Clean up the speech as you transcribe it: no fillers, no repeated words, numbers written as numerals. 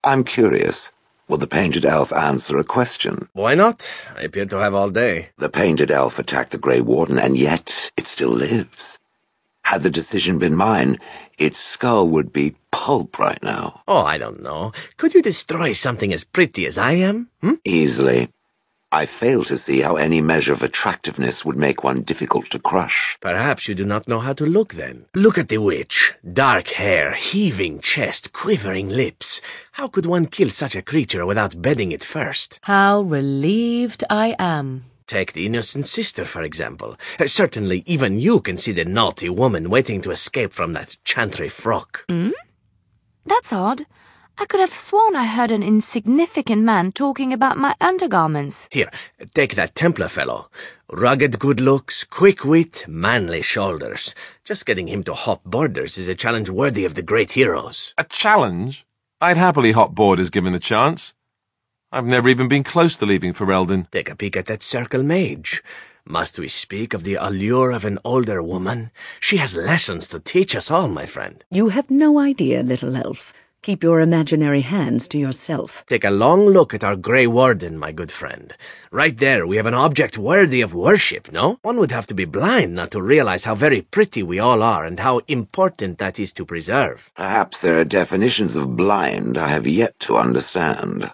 I'm curious. Will the painted elf answer a question? Why not? I appear to have all day. The painted elf attacked the Grey Warden, and yet it still lives. Had the decision been mine, its skull would be pulp right now. Oh, I don't know. Could you destroy something as pretty as I am? Easily. I fail to see how any measure of attractiveness would make one difficult to crush. Perhaps you do not know how to look, then. Look at the witch. Dark hair, heaving chest, quivering lips. How could one kill such a creature without bedding it first? How relieved I am. Take the innocent sister, for example. Certainly even you can see the naughty woman waiting to escape from that chantry frock. That's odd. I could have sworn I heard an insignificant man talking about my undergarments. Here, take that Templar fellow. Rugged good looks, quick wit, manly shoulders. Just getting him to hop borders is a challenge worthy of the great heroes. A challenge? I'd happily hop borders given the chance. I've never even been close to leaving Ferelden. Take a peek at that Circle Mage. Must we speak of the allure of an older woman? She has lessons to teach us all, my friend. You have no idea, little elf. Keep your imaginary hands to yourself. Take a long look at our Grey Warden, my good friend. Right there, we have an object worthy of worship, no? One would have to be blind not to realize how very pretty we all are and how important that is to preserve. Perhaps there are definitions of blind I have yet to understand.